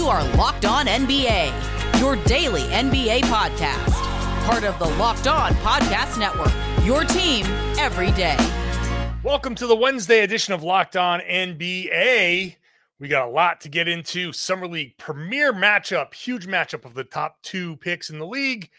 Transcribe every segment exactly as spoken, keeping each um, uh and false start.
are Locked On N B A, your daily N B A podcast. Part of the Locked On Podcast Network, your team every day. Welcome to the Wednesday edition of Locked On N B A. We got a lot to get into. Summer League premier matchup, huge matchup of the top two picks in the league.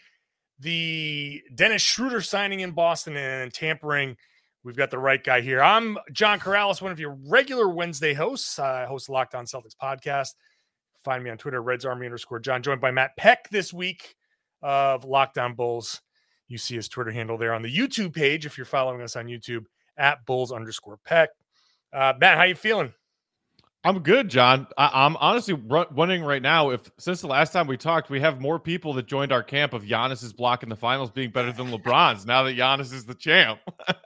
The Dennis Schroeder signing in Boston and tampering. We've got the right guy here. I'm John Corrales, one of your regular Wednesday hosts. I host the Locked On Celtics podcast. Find me on Twitter, Reds Army underscore John, joined by Matt Peck this week of Locked On Bulls. You see his Twitter handle there on the YouTube page if you're following us on YouTube, at Bulls underscore Peck. Uh, Matt, how you feeling? I'm good, John. I, I'm honestly r- wondering right now if, since the last time we talked, we have more people that joined our camp of Giannis's block in the finals being better than LeBron's now that Giannis is the champ.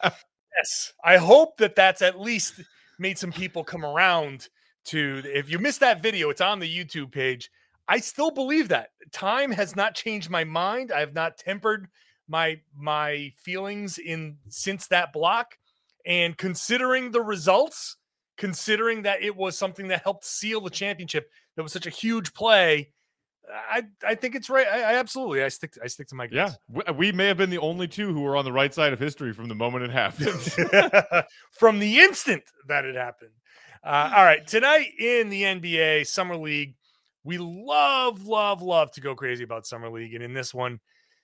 Yes. I hope that that's at least made some people come around to, if you missed that video, it's on the YouTube page. I still believe that. Time has not changed my mind. I have not tempered my my feelings in since that block. And considering the results, considering that it was something that helped seal the championship, that was such a huge play, I I think it's right. I, I absolutely I stick to, I stick to my guns. Yeah, we, we may have been the only two who were on the right side of history from the moment it happened. From the instant that it happened. Uh, all right, tonight in the N B A Summer League, we love, love, love to go crazy about Summer League, and in this one,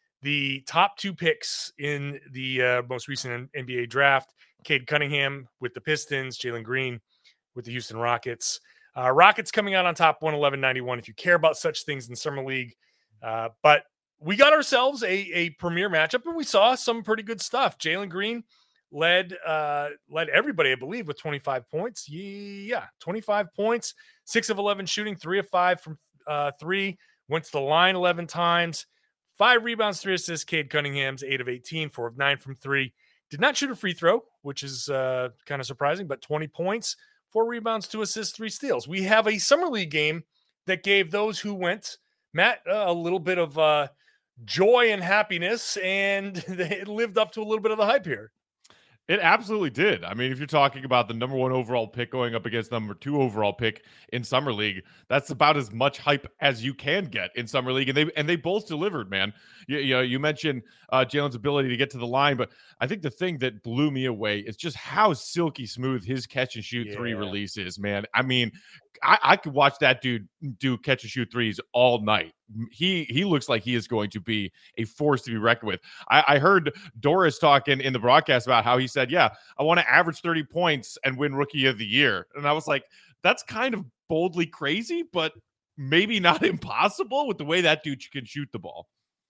the top two picks in the uh, most recent N B A draft: Cade Cunningham with the Pistons, Jalen Green with the Houston Rockets. Uh, Rockets coming out on top, one eleven ninety-one, if you care about such things in Summer League. Uh, but we got ourselves a, a premier matchup, and we saw some pretty good stuff. Jalen Green led uh, led everybody, I believe, with twenty-five points. Yeah, twenty-five points, six of eleven shooting, three of five from uh, three. Went to the line eleven times, five rebounds, three assists. Cade Cunningham's eight of eighteen, four of nine from three. Did not shoot a free throw, which is uh, kind of surprising, but twenty points. Four rebounds, two assists, three steals. We have a Summer League game that gave those who went, Matt, uh, a little bit of uh, joy and happiness, and it lived up to a little bit of the hype here. It absolutely did. I mean, if you're talking about the number one overall pick going up against number two overall pick in Summer League, that's about as much hype as you can get in Summer League. And they and they both delivered, man. You, you know, you mentioned uh, Jalen's ability to get to the line, but I think the thing that blew me away is just how silky smooth his catch and shoot yeah. three release is, man. I mean, I, I could watch that dude do catch and shoot threes all night. He he looks like he is going to be a force to be reckoned with. I, I heard Doris talking in the broadcast about how he said, yeah, I want to average thirty points and win Rookie of the Year. And I was like, that's kind of boldly crazy, but maybe not impossible with the way that dude can shoot the ball.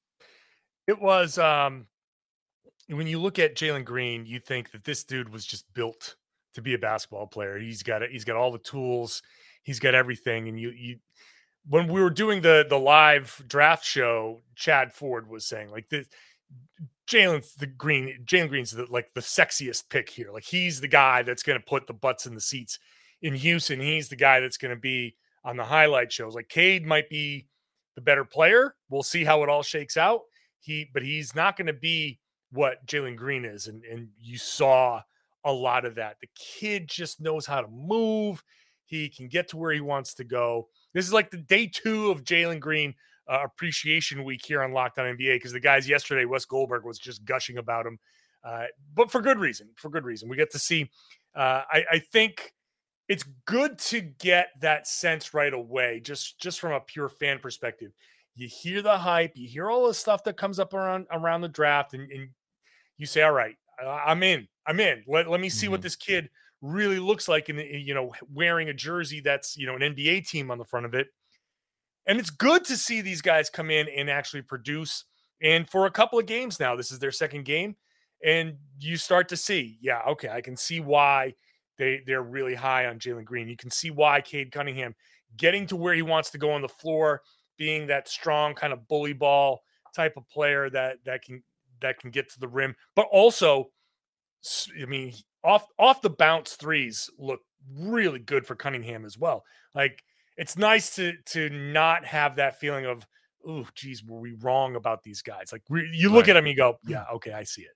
It was, um, when you look at Jalen Green, you think that this dude was just built to be a basketball player. He's got it. He's got all the tools. He's got everything. And you, you, when we were doing the the live draft show, Chad Ford was saying like this, Jalen's the Green, Jalen Green's the, like the sexiest pick here. Like he's the guy that's going to put the butts in the seats in Houston. He's the guy that's going to be on the highlight shows. Like Cade might be the better player. We'll see how it all shakes out. He, but he's not going to be what Jalen Green is. And, and you saw a lot of that. The kid just knows how to move. He can get to where he wants to go. This is like the day two of Jalen Green uh, appreciation week here on Locked On N B A, because the guys yesterday, Wes Goldberg was just gushing about him, uh, but for good reason. For good reason. We get to see. Uh, I, I think it's good to get that sense right away, just just from a pure fan perspective. You hear the hype, you hear all the stuff that comes up around around the draft, and, and you say, "All right, I'm in. I'm in. Let let me see mm-hmm. what this kid really looks like," in, you know, wearing a jersey that's, you know, an N B A team on the front of it. And it's good to see these guys come in and actually produce. And for a couple of games now, this is their second game, and you start to see, yeah, okay, I can see why they they're really high on Jalen Green. You can see why Cade Cunningham getting to where he wants to go on the floor, being that strong kind of bully ball type of player that that can that can get to the rim, but also, I mean, off off the bounce threes look really good for Cunningham as well. Like, it's nice to to not have that feeling of, oh, geez, were we wrong about these guys? Like, we, you look right. at them, you go, yeah, okay, I see it.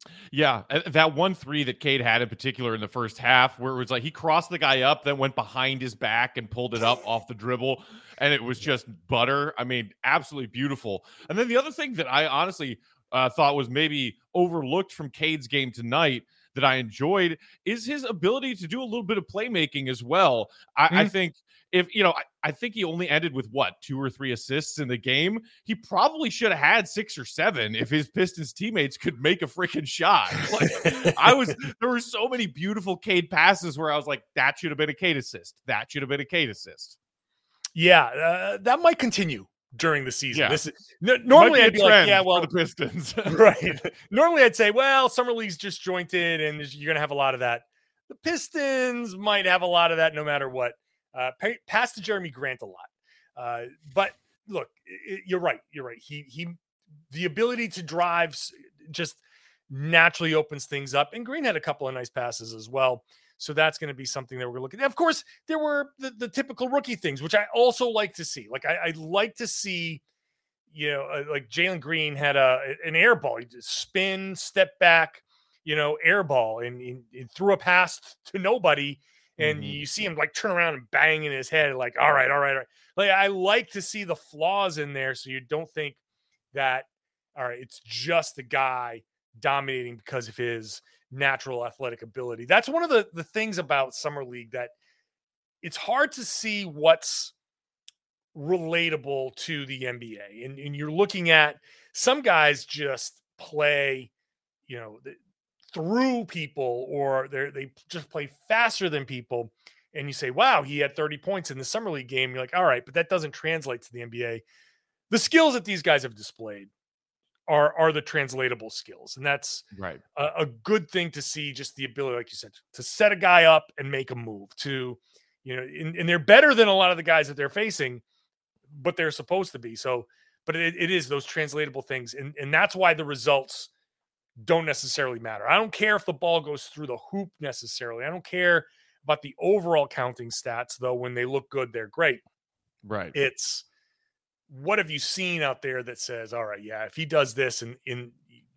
Yeah, uh, that one three that Cade had in particular in the first half, where it was like he crossed the guy up, then went behind his back and pulled it up off the dribble, and it was just butter. I mean, absolutely beautiful. And then the other thing that I honestly uh, thought was maybe overlooked from Cade's game tonight that I enjoyed is his ability to do a little bit of playmaking as well. I, mm. I think if, you know, I, I think he only ended with what, two or three assists in the game. He probably should have had six or seven if his Pistons teammates could make a freaking shot. Like, I was, there were so many beautiful Cade passes where I was like, that should have been a Cade assist. That should have been a Cade assist. Yeah, uh, that might continue during the season. Yeah. This is, n- normally I'd be like, yeah, well, the Pistons, right. Normally I'd say, well, summer league's disjointed, and you're going to have a lot of that. The Pistons might have a lot of that, no matter what. Uh, pay, pass to Jeremy Grant a lot, uh, but look, it, you're right. You're right. He he, the ability to drive just naturally opens things up, and Green had a couple of nice passes as well. So that's going to be something that we're going to look at. Of course, there were the, the typical rookie things, which I also like to see. Like I, I like to see, you know, uh, like Jalen Green had a an air ball, he just spin, step back, you know, air ball, and, and, and threw a pass to nobody, and mm-hmm. you see him like turn around and bang in his head, like, all right, all right, all right. Like I like to see the flaws in there, so you don't think that, all right, it's just a guy dominating because of his natural athletic ability. That's one of the, the things about Summer League, that it's hard to see what's relatable to the N B A. And, and you're looking at some guys just play, you know, through people, or they they just play faster than people. And you say, wow, he had thirty points in the Summer League game. You're like, all right, but that doesn't translate to the N B A. The skills that these guys have displayed are are the translatable skills. And that's right. a, a good thing to see, just the ability, like you said, to set a guy up and make a move to, you know, and, and they're better than a lot of the guys that they're facing, but they're supposed to be. So, but it, it is those translatable things. And, and that's why the results don't necessarily matter. I don't care if the ball goes through the hoop necessarily. I don't care about the overall counting stats, though. When they look good, they're great. Right. It's, what have you seen out there that says, all right, yeah, if he does this in, in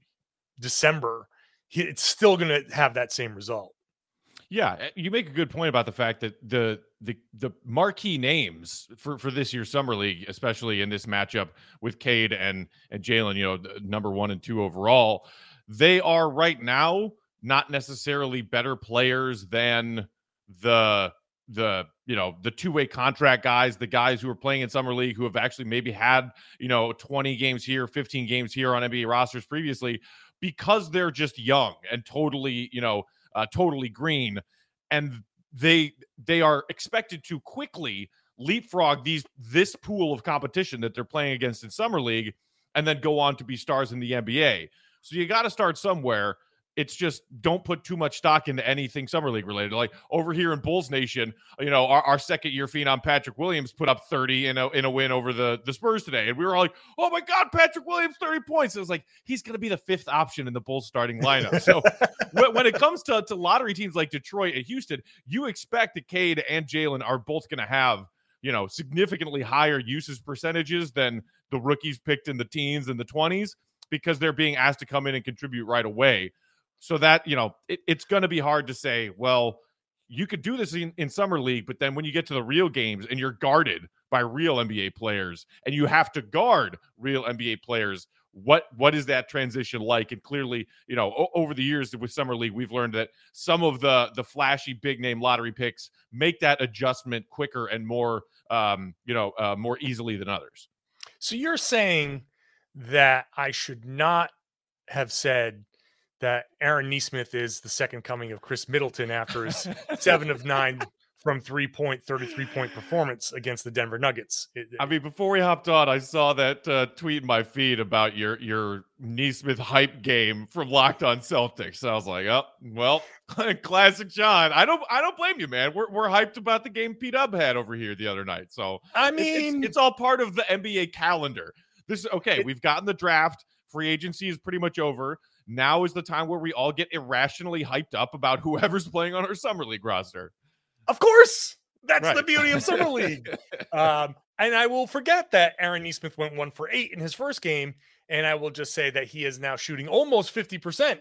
December, he, it's still going to have that same result. Yeah, you make a good point about the fact that the the the marquee names for, for this year's Summer League, especially in this matchup with Cade and and Jalen, you know, number one and two overall, they are right now not necessarily better players than the the you know the two-way contract guys, the guys who are playing in Summer League who have actually maybe had, you know, twenty games here, fifteen games here on N B A rosters previously, because they're just young and totally, you know, uh, totally green, and they they are expected to quickly leapfrog these this pool of competition that they're playing against in Summer League, and then go on to be stars in the N B A. So you got to start somewhere. It's just, don't put too much stock into anything Summer League related. Like over here in Bulls Nation, you know, our, our second year phenom Patrick Williams put up thirty in a in a win over the, the Spurs today. And we were all like, oh my God, Patrick Williams, thirty points. It was like, he's going to be the fifth option in the Bulls starting lineup. So when, when it comes to, to lottery teams like Detroit and Houston, you expect that Cade and Jalen are both going to have, you know, significantly higher usage percentages than the rookies picked in the teens and the twenties, because they're being asked to come in and contribute right away. So that, you know, it, it's going to be hard to say, well, you could do this in, in Summer League, but then when you get to the real games and you're guarded by real N B A players and you have to guard real N B A players, what what is that transition like? And clearly, you know, o- over the years with Summer League, we've learned that some of the the flashy big name lottery picks make that adjustment quicker and more, um, you know, uh, more easily than others. So you're saying that I should not have said that Aaron Nesmith is the second coming of Chris Middleton after his seven of nine from three-point, thirty-three-point performance against the Denver Nuggets. It, I mean, before we hopped on, I saw that uh, tweet in my feed about your your Nesmith hype game from Locked On Celtics. So I was like, oh, well, classic John. I don't I don't blame you, man. We're we're hyped about the game P-Dub had over here the other night. So I it's, mean, it's, it's all part of the N B A calendar. This is okay. It, we've gotten the draft. Free agency is pretty much over. Now is the time where we all get irrationally hyped up about whoever's playing on our Summer League roster. Of course. That's right. The beauty of Summer League. um, and I will forget that Aaron Nesmith went one for eight in his first game, and I will just say that he is now shooting almost fifty percent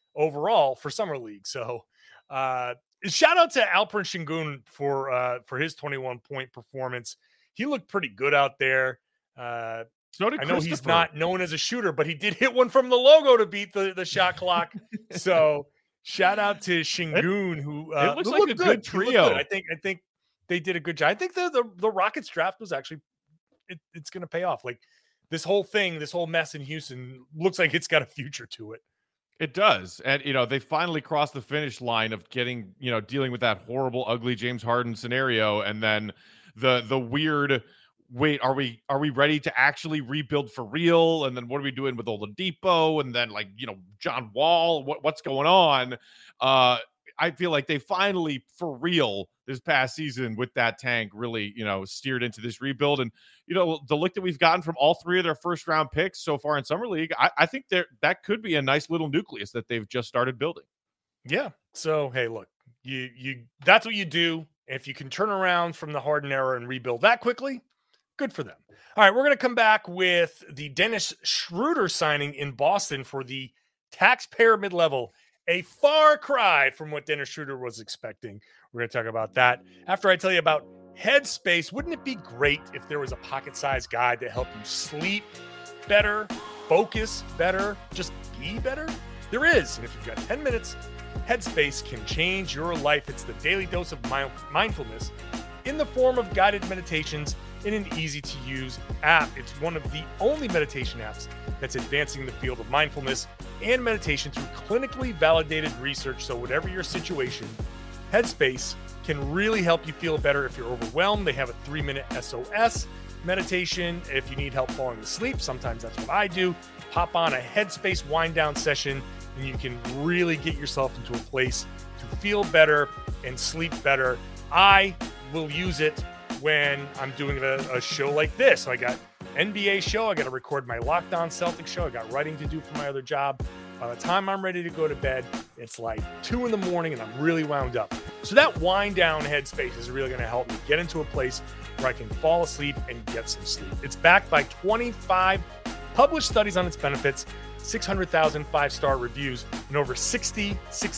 overall for Summer League. So uh, shout out to Alperen Sengun for uh, for his twenty-one point performance. He looked pretty good out there. Uh, so did I know he's Christopher. not known as a shooter, but he did hit one from the logo to beat the, the shot clock. So shout out to Sengun, who uh, it looks like a good, good trio. Good. I think I think they did a good job. I think the the, the Rockets draft was actually it, it's going to pay off. Like this whole thing, this whole mess in Houston looks like it's got a future to it. It does. And, you know, they finally crossed the finish line of getting, you know, dealing with that horrible, ugly James Harden scenario. And then the the weird, wait, are we are we ready to actually rebuild for real? And then what are we doing with Oladipo? And then, like, you know, John Wall, what, what's going on? Uh, I feel like they finally, for real, this past season with that tank really, you know, steered into this rebuild. And, you know, the look that we've gotten from all three of their first round picks so far in Summer League, I, I think there that could be a nice little nucleus that they've just started building. Yeah. So, hey, look, you, you, that's what you do. If you can turn around from the Harden era and rebuild that quickly, good for them. All right. We're going to come back with the Dennis Schroeder signing in Boston for the taxpayer mid-level. A far cry from what Dennis Schroeder was expecting. We're going to talk about that after I tell you about Headspace. Wouldn't it be great if there was a pocket-sized guide that helped you sleep better, focus better, just be better? There is. And if you've got ten minutes, Headspace can change your life. It's the daily dose of mindfulness in the form of guided meditations in an easy-to-use app. It's one of the only meditation apps that's advancing the field of mindfulness and meditation through clinically validated research. So whatever your situation, Headspace can really help you feel better. If you're overwhelmed, they have a three-minute S O S meditation. If you need help falling asleep, sometimes that's what I do. Pop on a Headspace wind-down session, and you can really get yourself into a place to feel better and sleep better. I will use it when I'm doing a, a show like this. So I got N B A show. I got to record my Locked On Celtics show. I got writing to do for my other job. By the time I'm ready to go to bed, it's like two in the morning and I'm really wound up. So that wind down Headspace is really going to help me get into a place where I can fall asleep and get some sleep. It's backed by twenty-five published studies on its benefits, six hundred thousand five-star reviews, and over sixty,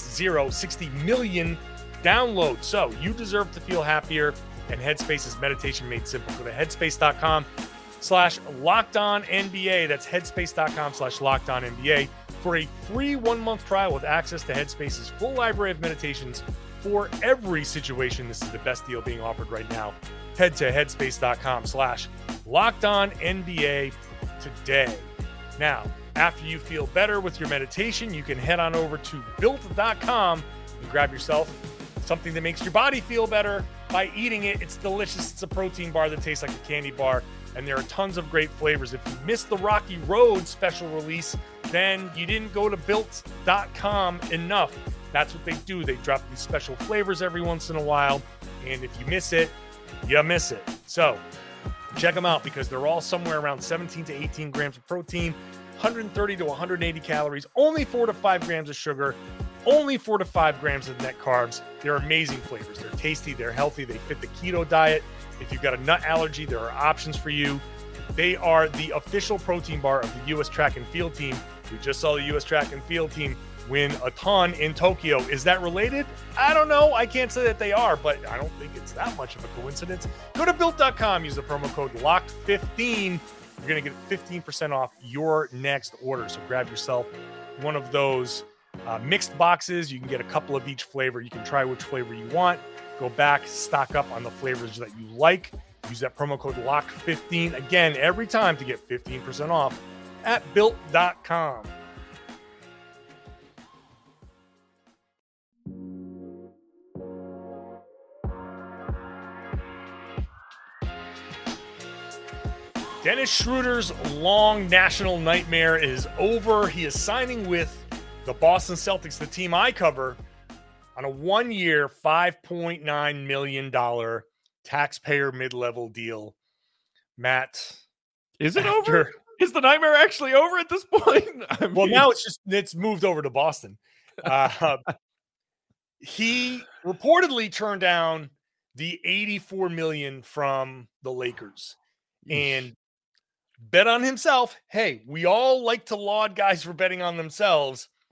sixty million downloads. So you deserve to feel happier, and Headspace is meditation made simple. Go to headspace.com slash locked on NBA. That's headspace.com slash locked on NBA for a free one-month trial with access to Headspace's full library of meditations for every situation. This is the best deal being offered right now. Head to headspace.com slash locked on NBA today. Now, after you feel better with your meditation, you can head on over to built dot com and grab yourself something that makes your body feel better by eating it. It's delicious. It's a protein bar that tastes like a candy bar, and there are tons of great flavors. If you missed the Rocky Road special release, then you didn't go to built dot com enough. That's what they do. They drop these special flavors every once in a while, and if you miss it, you miss it. So check them out because they're all somewhere around seventeen to eighteen grams of protein, one hundred thirty to one hundred eighty calories, only four to five grams of sugar, only four to five grams of net carbs. They're amazing flavors. They're tasty. They're healthy. They fit the keto diet. If you've got a nut allergy, there are options for you. They are the official protein bar of the U S track and field team. We just saw the U S track and field team win a ton in Tokyo. Is that related? I don't know. I can't say that they are, but I don't think it's that much of a coincidence. Go to built dot com. Use the promo code locked fifteen. You're going to get fifteen percent off your next order. So grab yourself one of those uh, mixed boxes. You can get a couple of each flavor. You can try which flavor you want. Go back, stock up on the flavors that you like. Use that promo code locked fifteen. Again, every time to get fifteen percent off at built dot com. Dennis Schroeder's long national nightmare is over. He is signing with the Boston Celtics, the team I cover, on a one-year, five point nine million dollars taxpayer mid-level deal. Matt, is it after, over? Is the nightmare actually over at this point? I mean... Well, now it's just it's moved over to Boston. Uh, he reportedly turned down the eighty-four million dollars from the Lakers and bet on himself. Hey, we all like to laud guys for betting on themselves.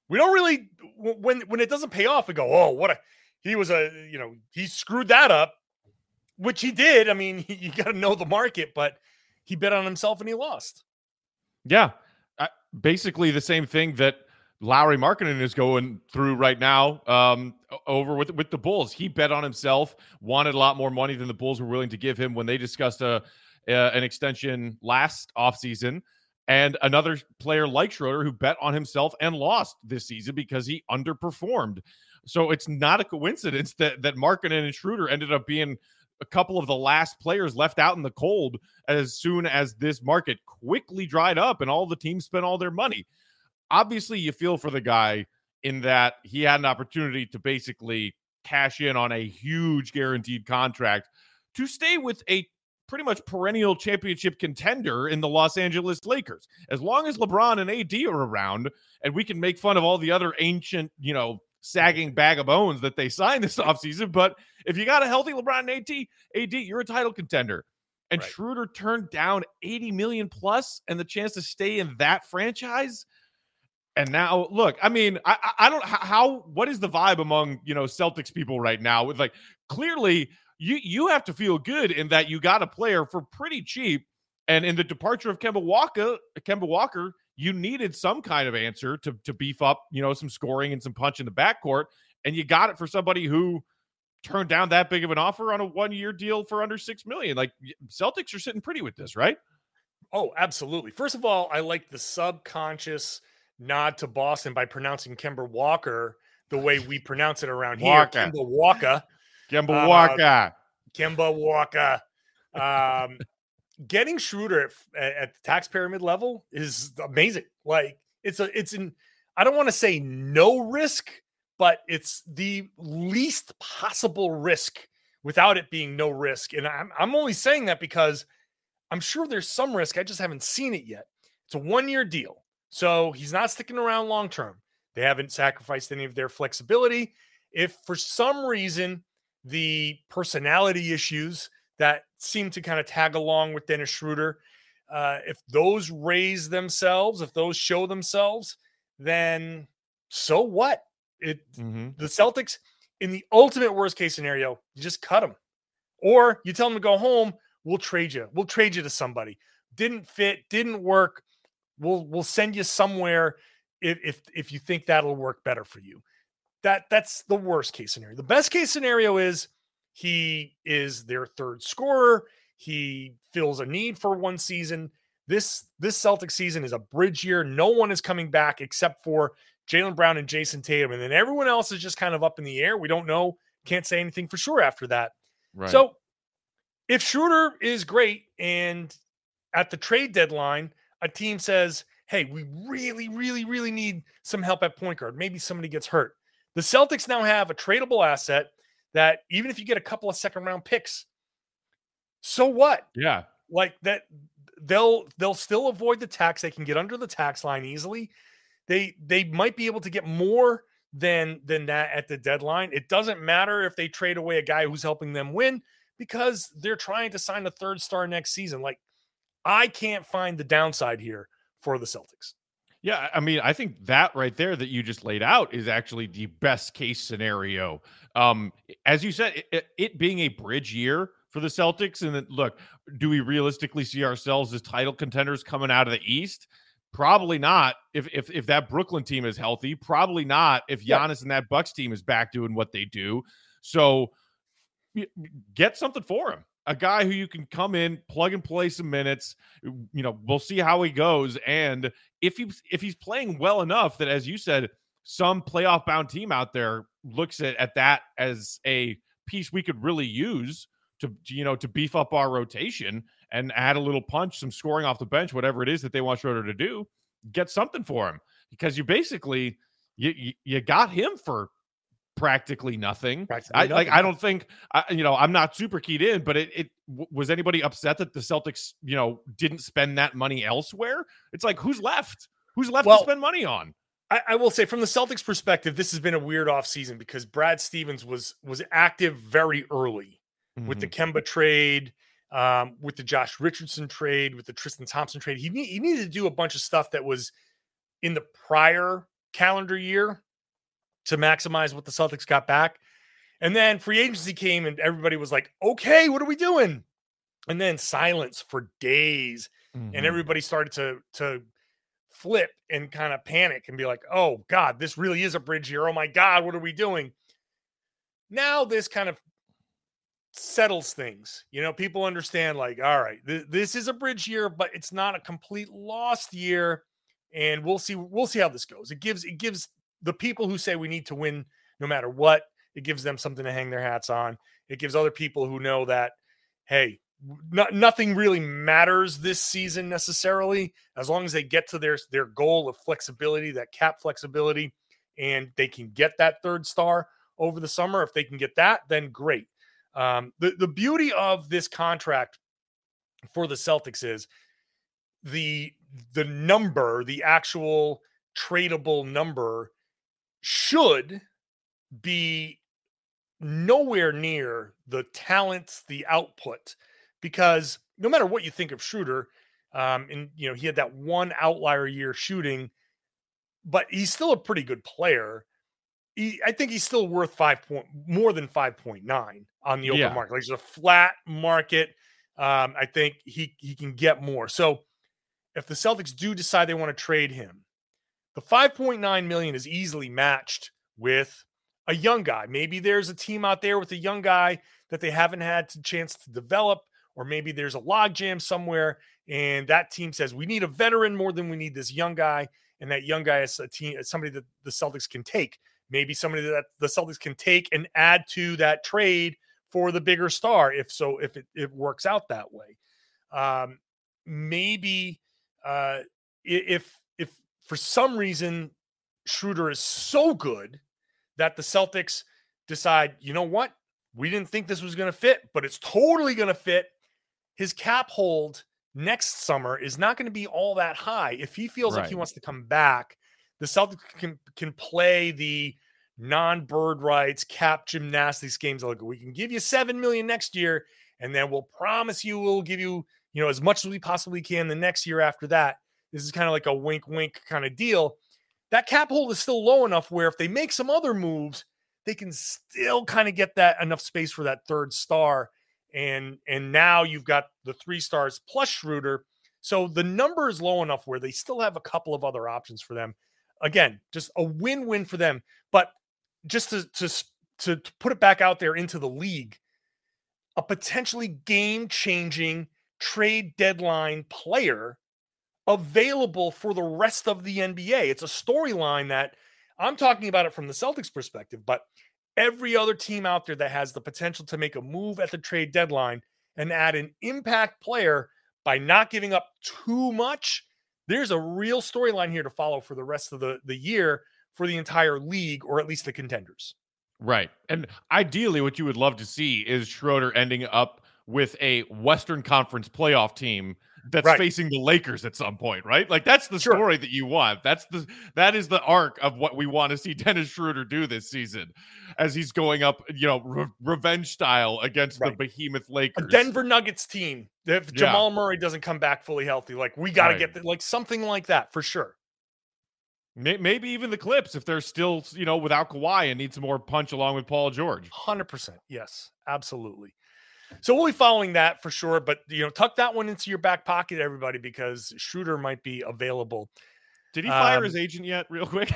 We don't really when when it doesn't pay off, we go, oh, what a he was a you know he screwed that up, which he did. I mean, he, you got to know the market, but he bet on himself and he lost. Yeah, uh, basically the same thing that Lauri Markkanen is going through right now um, over with with the Bulls. He bet on himself, wanted a lot more money than the Bulls were willing to give him when they discussed a, a an extension last offseason. And another player like Schroeder who bet on himself and lost this season because he underperformed. So it's not a coincidence that that Markkanen and Schroeder ended up being a couple of the last players left out in the cold as soon as this market quickly dried up and all the teams spent all their money. Obviously, you feel for the guy in that he had an opportunity to basically cash in on a huge guaranteed contract to stay with a pretty much perennial championship contender in the Los Angeles Lakers. As long as LeBron and A D are around, and we can make fun of all the other ancient, you know, sagging bag of bones that they signed this offseason, but if you got a healthy LeBron and A D, A D, you're a title contender. And right. Schroeder turned down eighty million plus and the chance to stay in that franchise. And now, look, I mean, I, I don't how what is the vibe among, you know, Celtics people right now with like clearly you you have to feel good in that you got a player for pretty cheap. And in the departure of Kemba Walker, Kemba Walker, you needed some kind of answer to to beef up, you know, some scoring and some punch in the backcourt. And you got it for somebody who turned down that big of an offer on a one-year deal for under six million dollars. Like Celtics are sitting pretty with this, right? Oh, absolutely. First of all, I like the subconscious nod to Boston by pronouncing Kemba Walker the way we pronounce it around Walker. here. Kemba Walker. Kemba Walker. Uh, Kemba Walker. Um, getting Schroeder at, at the tax pyramid level is amazing. Like it's a, it's an, I don't want to say no risk, but it's the least possible risk without it being no risk. And I'm, I'm only saying that because I'm sure there's some risk. I just haven't seen it yet. It's a one-year deal. So he's not sticking around long-term. They haven't sacrificed any of their flexibility. If for some reason the personality issues that seem to kind of tag along with Dennis Schroeder, uh, if those raise themselves, if those show themselves, then so what? It mm-hmm. The Celtics, in the ultimate worst case scenario, you just cut them. Or you tell them to go home, we'll trade you. We'll trade you to somebody. Didn't fit, didn't work. We'll we'll send you somewhere if if if you think that'll work better for you. That that's the worst case scenario. The best case scenario is he is their third scorer. He fills a need for one season. This this Celtic season is a bridge year. No one is coming back except for Jaylen Brown and Jason Tatum, and then everyone else is just kind of up in the air. We don't know. Can't say anything for sure after that. Right. So if Schroeder is great and at the trade deadline, a team says, hey, we really, really, really need some help at point guard. Maybe somebody gets hurt. The Celtics now have a tradable asset that even if you get a couple of second round picks, so what? Yeah. Like that they'll they'll still avoid the tax. They can get under the tax line easily. They they might be able to get more than than that at the deadline. It doesn't matter if they trade away a guy who's helping them win because they're trying to sign a third star next season. Like I can't find the downside here for the Celtics. Yeah, I mean, I think that right there that you just laid out is actually the best case scenario. Um, as you said, it, it being a bridge year for the Celtics. And then, look, do we realistically see ourselves as title contenders coming out of the East? Probably not. If if if that Brooklyn team is healthy, probably not. If Giannis yeah. and that Bucks team is back doing what they do, so get something for him. A guy who you can come in, plug and play some minutes. You know, we'll see how he goes. And if he's if he's playing well enough that, as you said, some playoff bound team out there looks at, at that as a piece we could really use to, you know, to beef up our rotation and add a little punch, some scoring off the bench, whatever it is that they want Schroeder to do, get something for him. Because you basically, you you, you got him for practically nothing. Practically I, nothing. Like I don't think I, you know I'm not super keyed in, but it, it was anybody upset that the Celtics you know didn't spend that money elsewhere? It's like who's left? Who's left well, to spend money on? I, I will say from the Celtics perspective, this has been a weird offseason because Brad Stevens was was active very early mm-hmm. with the Kemba trade, um, with the Josh Richardson trade, with the Tristan Thompson trade. He need, he needed to do a bunch of stuff that was in the prior calendar year to maximize what the Celtics got back. And then free agency came and everybody was like, okay, what are we doing? And then silence for days. Mm-hmm. And everybody started to, to flip and kind of panic and be like, oh God, this really is a bridge year. Oh my God, what are we doing? Now this kind of settles things. You know, people understand like, all right, th- this is a bridge year, but it's not a complete lost year. And we'll see, we'll see how this goes. It gives, it gives the people who say we need to win no matter what, it gives them something to hang their hats on. It gives other people who know that, hey, no, nothing really matters this season necessarily, as long as they get to their, their goal of flexibility, that cap flexibility, and they can get that third star over the summer. If they can get that, then great. Um, the, the beauty of this contract for the Celtics is the, the number, the actual tradable number should be nowhere near the talent, the output, because no matter what you think of Schroeder, um, and you know, he had that one outlier year shooting, but he's still a pretty good player. He, I think he's still worth five point more than five point nine on the open yeah. market. Like it's a flat market. Um, I think he he can get more. So if the Celtics do decide they want to trade him, the five point nine million is easily matched with a young guy. Maybe there's a team out there with a young guy that they haven't had a chance to develop, or maybe there's a logjam somewhere and that team says we need a veteran more than we need this young guy, and that young guy is a team, somebody that the Celtics can take. Maybe somebody that the Celtics can take and add to that trade for the bigger star, if so, if it, it works out that way. Um, maybe uh, if if for some reason Schroeder is so good that the Celtics decide, you know what, we didn't think this was going to fit, but it's totally going to fit. His cap hold next summer is not going to be all that high. If he feels right. like he wants to come back, the Celtics can, can play the non-bird rights cap gymnastics games. Like, we can give you seven million dollars next year, and then we'll promise you we'll give you, you know, as much as we possibly can the next year after that. This is kind of like a wink, wink kind of deal. That cap hold is still low enough where if they make some other moves, they can still kind of get that enough space for that third star. And, and now you've got the three stars plus Schroeder. So the number is low enough where they still have a couple of other options for them. Again, just a win-win for them. But just to, to, to, to put it back out there into the league, a potentially game-changing trade deadline player available for the rest of the N B A. It's a storyline that I'm talking about it from the Celtics perspective, but every other team out there that has the potential to make a move at the trade deadline and add an impact player by not giving up too much, there's a real storyline here to follow for the rest of the, the year for the entire league, or at least the contenders. Right. And ideally what you would love to see is Schroeder ending up with a Western Conference playoff team that's right. facing the Lakers at some point, right? Like that's the sure. story that you want. That's the that is the arc of what we want to see Dennis Schroeder do this season, as he's going up, you know, re- revenge style against right. the behemoth Lakers, a Denver Nuggets team. If yeah. Jamal Murray doesn't come back fully healthy, like we got to right. get the, like something like that for sure. Maybe even the Clips if they're still, you know, without Kawhi and need some more punch along with Paul George. one hundred percent. Yes, absolutely. So we'll be following that for sure, but you know, tuck that one into your back pocket, everybody, because Schroeder might be available. Did he fire um, his agent yet, real quick?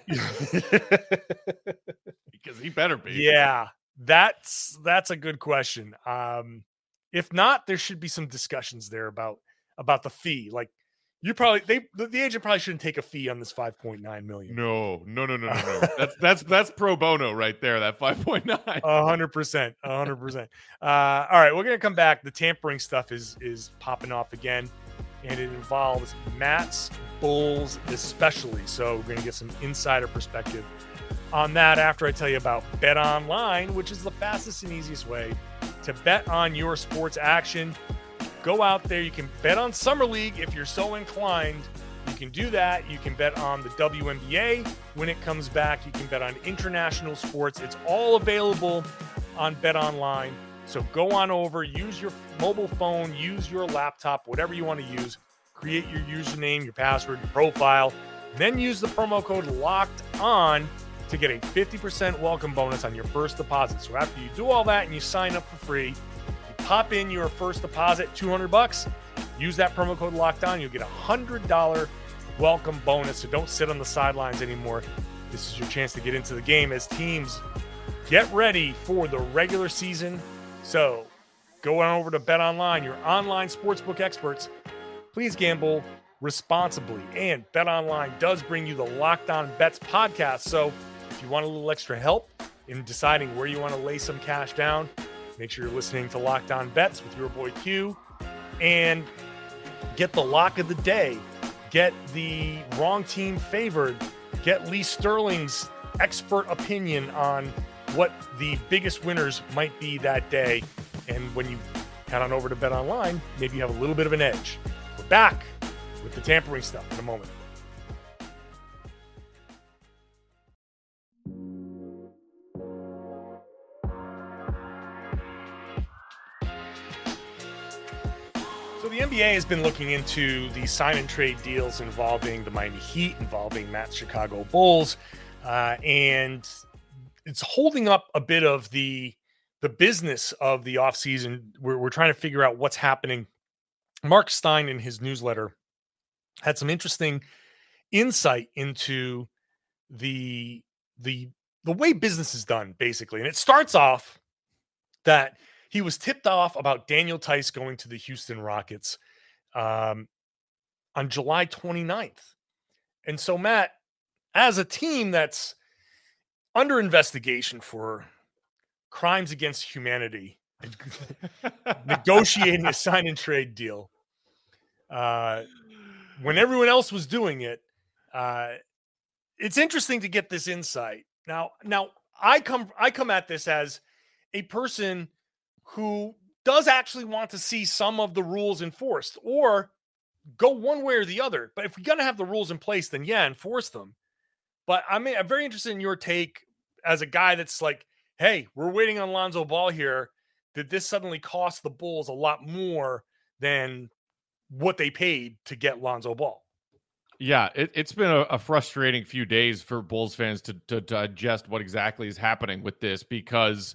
Because he better be. Yeah, that's that's a good question. Um, if not, there should be some discussions there about about the fee. Like, you probably they the, the agent probably shouldn't take a fee on this five point nine million. No, no, no, no, no, no. that's that's that's pro bono right there. That five point nine. A hundred percent, a hundred percent. Uh, all right, we're gonna come back. The tampering stuff is is popping off again, and it involves Mats, Bulls especially. So we're gonna get some insider perspective on that after I tell you about Bet Online, which is the fastest and easiest way to bet on your sports action. Go out there. You can bet on Summer League if you're so inclined. You can do that. You can bet on the W N B A when it comes back. You can bet on international sports. It's all available on Bet Online. So go on over, use your mobile phone, use your laptop, whatever you want to use. Create your username, your password, your profile. Then use the promo code Locked On to get a fifty percent welcome bonus on your first deposit. So after you do all that and you sign up for free, you pop in your first deposit, two hundred bucks, use that promo code Locked On, you'll get a one hundred dollars welcome bonus. So don't sit on the sidelines anymore. This is your chance to get into the game as teams get ready for the regular season. So go on over to BetOnline, your online sportsbook experts. Please gamble responsibly. And BetOnline does bring you the Locked On Bets podcast. So if you want a little extra help in deciding where you want to lay some cash down, make sure you're listening to Locked On Bets with your boy Q and get the lock of the day. Get the wrong team favored. Get Lee Sterling's expert opinion on what the biggest winners might be that day. And when you head on over to BetOnline, maybe you have a little bit of an edge. We're back with the tampering stuff in a moment. So the N B A has been looking into the sign and trade deals involving the Miami Heat, involving Matt's Chicago Bulls, uh, and it's holding up a bit of the the business of the offseason. We're, we're trying to figure out what's happening. Mark Stein in his newsletter had some interesting insight into the the the way business is done, basically. And it starts off that he was tipped off about Daniel Tice going to the Houston Rockets um, on July twenty-ninth. And so, Matt, as a team that's under investigation for crimes against humanity, negotiating a sign and trade deal, uh, when everyone else was doing it, uh, it's interesting to get this insight. Now, now I come I come at this as a person who does actually want to see some of the rules enforced or go one way or the other. But if we're going to have the rules in place, then yeah, enforce them. But I mean, I'm very interested in your take as a guy that's like, hey, we're waiting on Lonzo Ball here. Did this suddenly cost the Bulls a lot more than what they paid to get Lonzo Ball? Yeah, it, it's been a, a frustrating few days for Bulls fans to, to, to digest what exactly is happening with this, because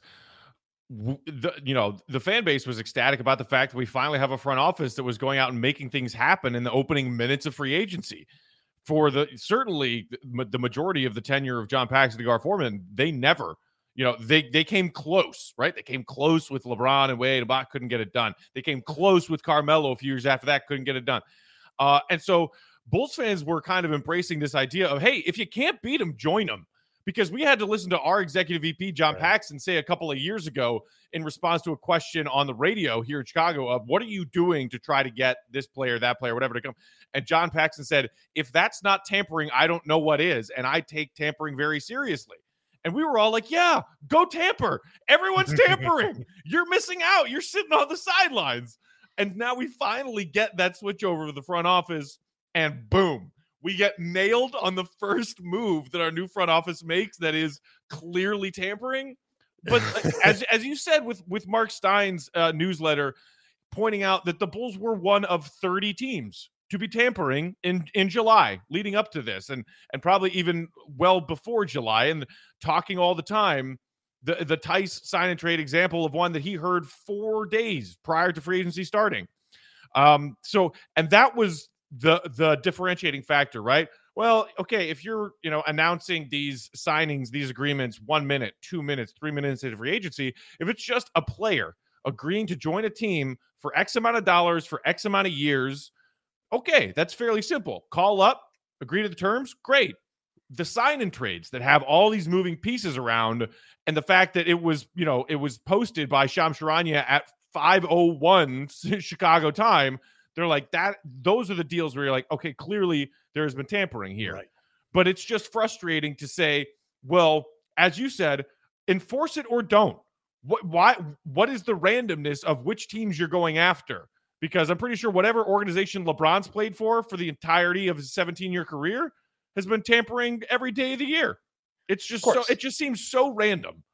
the you know the fan base was ecstatic about the fact that we finally have a front office that was going out and making things happen in the opening minutes of free agency. For the certainly the majority of the tenure of John Paxson and Gar Forman, they never, you know, they they came close, right? They came close with LeBron and Wade, but couldn't get it done. They came close with Carmelo a few years after that, couldn't get it done. Uh, and so Bulls fans were kind of embracing this idea of, hey, if you can't beat them, join them. Because we had to listen to our executive V P, John right. Paxson, say a couple of years ago in response to a question on the radio here in Chicago of, what are you doing to try to get this player, that player, whatever to come? And John Paxson said, if that's not tampering, I don't know what is. And I take tampering very seriously. And we were all like, yeah, go tamper. Everyone's tampering. You're missing out. You're sitting on the sidelines. And now we finally get that switch over to the front office, and boom. We get nailed on the first move that our new front office makes that is clearly tampering. But as as you said with, with Mark Stein's uh, newsletter, pointing out that the Bulls were one of thirty teams to be tampering in, in July leading up to this, and and probably even well before July, and talking all the time, the, the Tice sign and trade example of one that he heard four days prior to free agency starting. Um, so, and that was the the differentiating factor, right? Well, okay, if you're, you know, announcing these signings, these agreements, one minute, two minutes, three minutes into free agency, if it's just a player agreeing to join a team for X amount of dollars for X amount of years, okay, that's fairly simple. Call up, agree to the terms, great. The sign and trades that have all these moving pieces around, and the fact that it was, you know, it was posted by Shams Charania at five oh one Chicago time, they're like that. Those are the deals where you're like, okay, clearly there's been tampering here. Right. But it's just frustrating to say, well, as you said, enforce it or don't. What, why, what is the randomness of which teams you're going after? Because I'm pretty sure whatever organization LeBron's played for for the entirety of his seventeen-year career has been tampering every day of the year. It's just so, it just seems so random.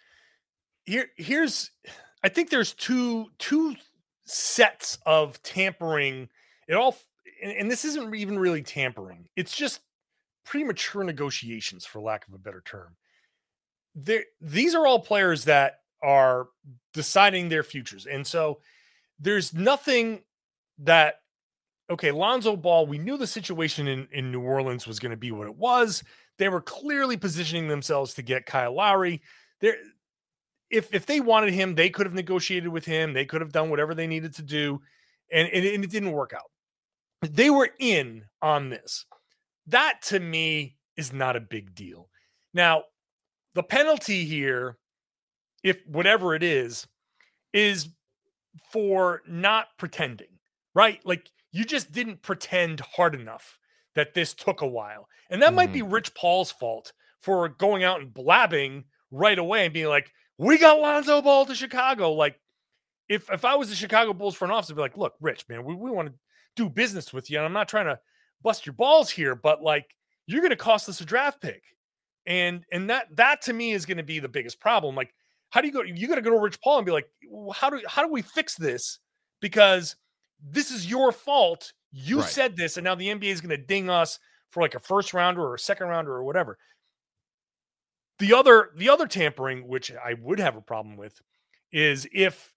Here, here's, I think there's two, two sets of tampering. It all, and, and this isn't even really tampering. It's just premature negotiations, for lack of a better term. There, these are all players that are deciding their futures. And so there's nothing that, okay, Lonzo Ball, we knew the situation in, in New Orleans was going to be what it was. They were clearly positioning themselves to get Kyle Lowry. There, if if they wanted him, they could have negotiated with him. They could have done whatever they needed to do, and, and, and it didn't work out. They were in on this. That, to me, is not a big deal. Now, the penalty here, if whatever it is, is for not pretending, right? Like, you just didn't pretend hard enough that this took a while. And that mm-hmm. might be Rich Paul's fault for going out and blabbing right away and being like, we got Lonzo Ball to Chicago. Like, if if I was the Chicago Bulls front office, I'd be like, look, Rich, man, we, we want to do business with you. And I'm not trying to bust your balls here, but like, you're going to cost us a draft pick. And and that that to me is going to be the biggest problem. Like, how do you go? You got to go to Rich Paul and be like, well, how do how do we fix this? Because this is your fault. You right. said this, and now the N B A is going to ding us for like a first rounder or a second rounder or whatever. The other the other tampering, which I would have a problem with, is if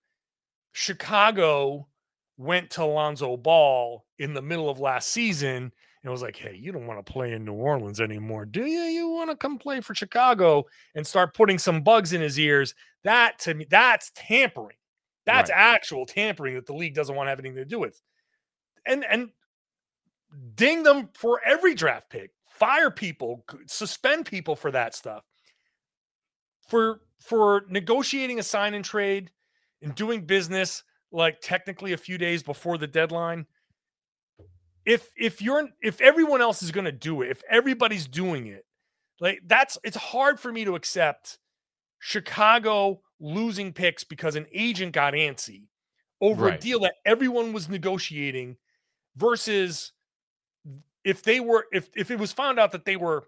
Chicago went to Lonzo Ball in the middle of last season and was like, hey, you don't want to play in New Orleans anymore, do you? You want to come play for Chicago, and start putting some bugs in his ears. That, to me, that's tampering. That's right. Actual tampering that the league doesn't want to have anything to do with. And, and ding them for every draft pick. Fire people, suspend people for that stuff. For, for negotiating a sign and trade and doing business like technically a few days before the deadline, if if you're if everyone else is going to do it, if everybody's doing it, like that's it's hard for me to accept Chicago losing picks because an agent got antsy over right. a deal that everyone was negotiating, versus if they were if if it was found out that they were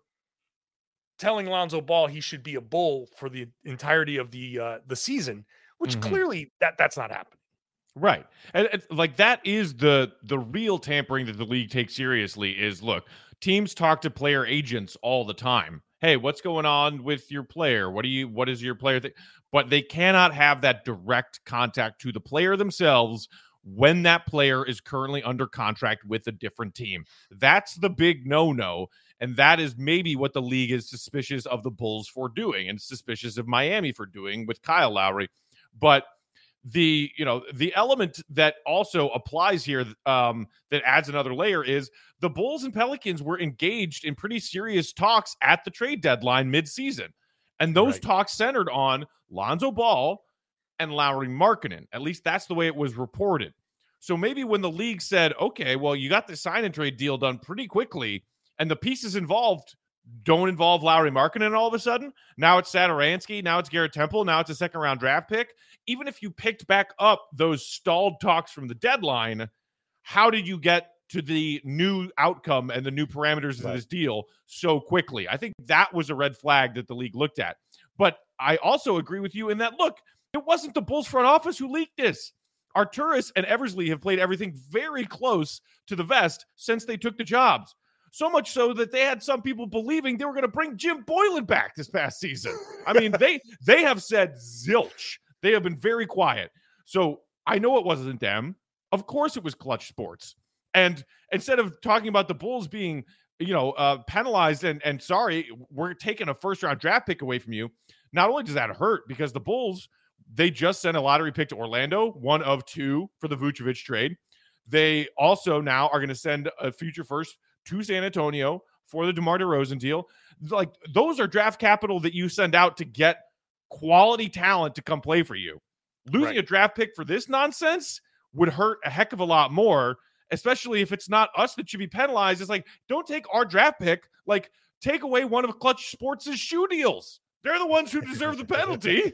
telling Lonzo Ball he should be a Bull for the entirety of the uh, the season, which mm-hmm. clearly that that's not happening. Right. And, and like that is the the real tampering that the league takes seriously is, look, teams talk to player agents all the time. Hey, what's going on with your player? What do you what is your player think? But they cannot have that direct contact to the player themselves when that player is currently under contract with a different team. That's the big no-no. And that is maybe what the league is suspicious of the Bulls for doing, and suspicious of Miami for doing with Kyle Lowry. But the, you know, the element that also applies here um, that adds another layer is the Bulls and Pelicans were engaged in pretty serious talks at the trade deadline mid-season. And those right. talks centered on Lonzo Ball and Lauri Markkanen. At least that's the way it was reported. So maybe when the league said, okay, well, you got the sign and trade deal done pretty quickly, and the pieces involved don't involve Lauri Markkanen all of a sudden. Now it's Satoransky. Now it's Garrett Temple. Now it's a second round draft pick. Even if you picked back up those stalled talks from the deadline, how did you get to the new outcome and the new parameters right. of this deal so quickly? I think that was a red flag that the league looked at. But I also agree with you in that, look, it wasn't the Bulls front office who leaked this. Arturas and Eversley have played everything very close to the vest since they took the jobs. So much so that they had some people believing they were going to bring Jim Boylan back this past season. I mean, they they have said zilch. They have been very quiet. So I know it wasn't them. Of course it was Clutch Sports. And instead of talking about the Bulls being, you know, uh, penalized and, and sorry, we're taking a first-round draft pick away from you, not only does that hurt because the Bulls, they just sent a lottery pick to Orlando, one of two for the Vucevic trade. They also now are going to send a future first to San Antonio for the DeMar DeRozan deal. Like, those are draft capital that you send out to get quality talent to come play for you. Losing right. a draft pick for this nonsense would hurt a heck of a lot more, especially if it's not us that should be penalized. It's like, don't take our draft pick. Like, take away one of Clutch Sports' shoe deals. They're the ones who deserve the penalty.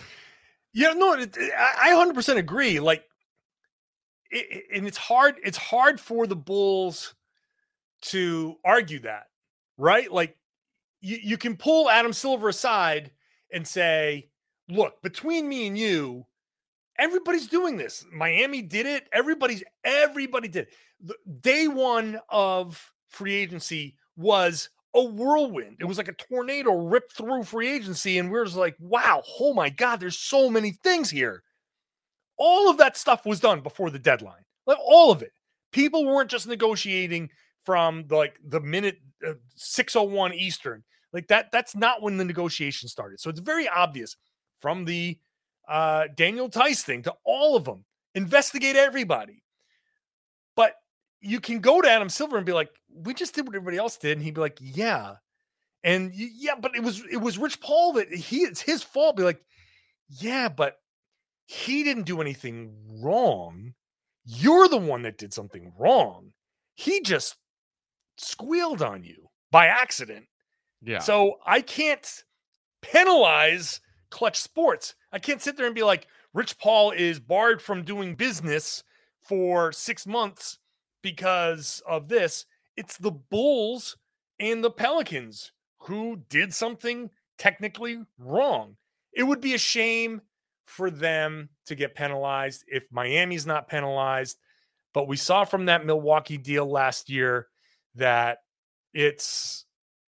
Yeah, no, it, I one hundred percent agree. Like, it, and it's hard. It's hard for the Bulls to argue that, right? Like, you, you can pull Adam Silver aside and say, look, between me and you, everybody's doing this. Miami did it. Everybody's, everybody did it. The day one of free agency was a whirlwind. It was like a tornado ripped through free agency. And we we're just like, wow, oh my God, there's so many things here. All of that stuff was done before the deadline. Like all of it. People weren't just negotiating from the, like the minute uh, six oh one Eastern. Like that, that's not when the negotiation started. So it's very obvious from the uh, Daniel Tice thing to all of them. Investigate everybody. But you can go to Adam Silver and be like, we just did what everybody else did. And he'd be like, yeah. And yeah, but it was, it was Rich Paul that he, it's his fault. Be like, yeah, but he didn't do anything wrong. You're the one that did something wrong. He just squealed on you by accident. Yeah. So I can't penalize Clutch Sports. I can't sit there and be like, Rich Paul is barred from doing business for six months because of this. It's the Bulls and the Pelicans who did something technically wrong. It would be a shame for them to get penalized if Miami's not penalized. But we saw from that Milwaukee deal last year that it's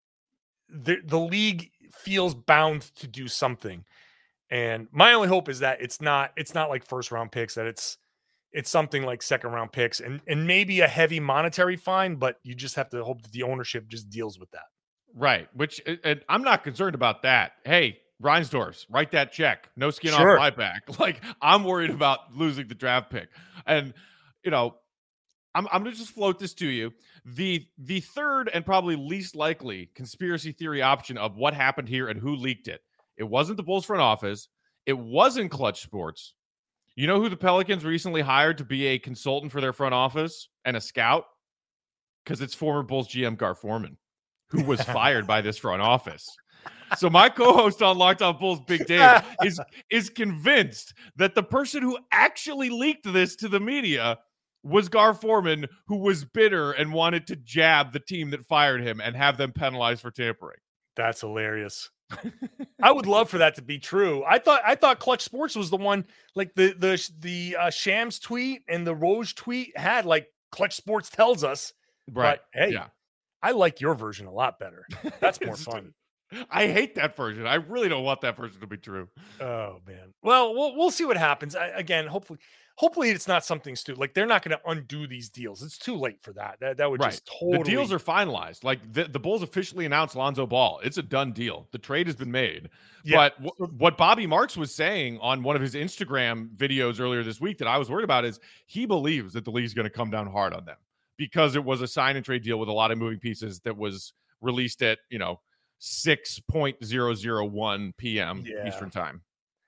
the, the league feels bound to do something. And my only hope is that it's not, it's not like first round picks, that it's, it's something like second round picks and, and maybe a heavy monetary fine, but you just have to hope that the ownership just deals with that. Right. Which, and I'm not concerned about that. Hey, Reinsdorf's, write that check. No skin Sure. off my back. Like, I'm worried about losing the draft pick. And, you know, I'm, I'm going to just float this to you. The the third and probably least likely conspiracy theory option of what happened here and who leaked it. It wasn't the Bulls front office. It wasn't Clutch Sports. You know who the Pelicans recently hired to be a consultant for their front office and a scout? Because it's former Bulls G M Gar Forman, who was fired by this front office. So my co-host on Locked On Bulls, Big Dave, is, is convinced that the person who actually leaked this to the media was Gar Forman, who was bitter and wanted to jab the team that fired him and have them penalized for tampering. That's hilarious. I would love for that to be true. I thought I thought Clutch Sports was the one, like the the the uh, Shams tweet and the Rose tweet had like Clutch Sports tells us. Right. But, hey, yeah. I like your version a lot better. That's more fun. I hate that version. I really don't want that version to be true. Oh man. Well, we'll we'll see what happens. I, again, hopefully, hopefully it's not something stupid. Like they're not going to undo these deals. It's too late for that. That that would right. just totally. The deals are finalized. Like the, the Bulls officially announced Lonzo Ball. It's a done deal. The trade has been made. Yeah. But w- what Bobby Marks was saying on one of his Instagram videos earlier this week that I was worried about is he believes that the league's going to come down hard on them because it was a sign and trade deal with a lot of moving pieces that was released at, you know, six point zero zero one p.m. Yeah. Eastern time.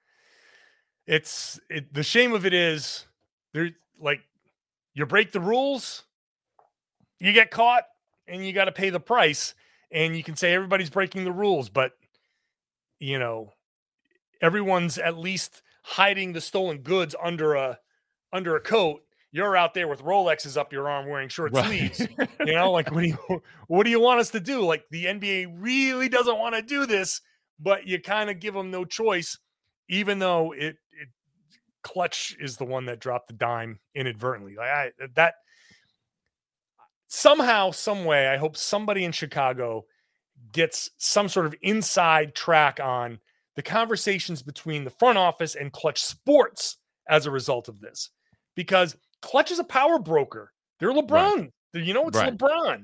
It's it, the shame of it is there, like you break the rules, you get caught and you got to pay the price, and you can say everybody's breaking the rules, but you know, everyone's at least hiding the stolen goods under a, under a coat. You're out there with Rolexes up your arm wearing short right. sleeves. You know, like what do you what do you want us to do? Like the N B A really doesn't want to do this, but you kind of give them no choice, even though it, it Clutch is the one that dropped the dime inadvertently. Like I that somehow, some way, I hope somebody in Chicago gets some sort of inside track on the conversations between the front office and Clutch Sports as a result of this, because Clutch is a power broker. They're LeBron. Right. You know, it's right. LeBron.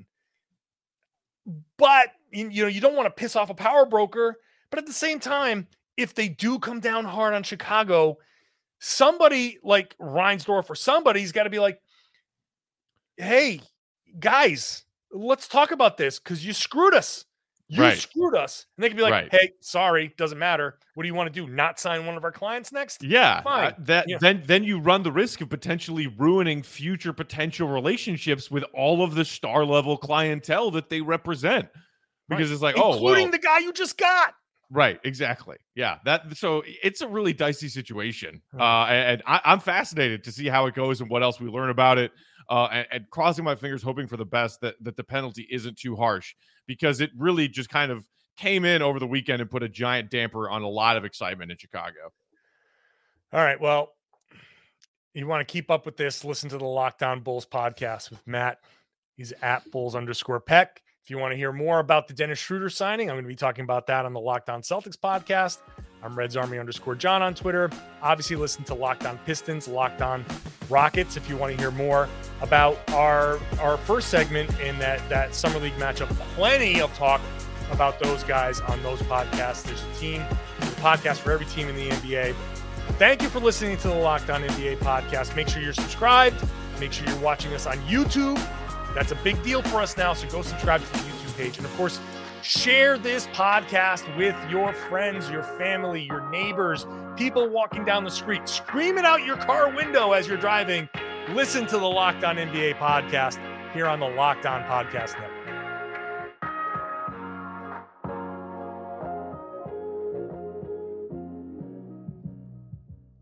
But, you know, you don't want to piss off a power broker. But at the same time, if they do come down hard on Chicago, somebody like Reinsdorf or somebody's got to be like, hey, guys, let's talk about this because you screwed us. You right. screwed us. And they can be like, right. hey, sorry, doesn't matter. What do you want to do? Not sign one of our clients next? Yeah. Fine. Uh, that yeah. then then you run the risk of potentially ruining future potential relationships with all of the star level clientele that they represent. Because right. it's like, including oh, including well, the guy you just got. Right, exactly. Yeah, that so it's a really dicey situation. Uh, and I, I'm fascinated to see how it goes and what else we learn about it. Uh, and, and crossing my fingers, hoping for the best that, that the penalty isn't too harsh, because it really just kind of came in over the weekend and put a giant damper on a lot of excitement in Chicago. All right. Well, you want to keep up with this, listen to the Locked On Bulls podcast with Matt. He's at Bulls underscore Peck. If you want to hear more about the Dennis Schroeder signing, I'm going to be talking about that on the Locked On Celtics podcast. I'm Reds Army underscore John on Twitter. Obviously, listen to Locked On Pistons, Locked On Rockets if you want to hear more about our our first segment in that, that Summer League matchup. Plenty of talk about those guys on those podcasts. There's a team, there's a podcast for every team in the N B A. Thank you for listening to the Locked On N B A podcast. Make sure you're subscribed. Make sure you're watching us on YouTube. That's a big deal for us now, so go subscribe to the YouTube page. And, of course, share this podcast with your friends, your family, your neighbors, people walking down the street. Scream it out your car window as you're driving. Listen to the Locked On N B A podcast here on the Locked On Podcast Network.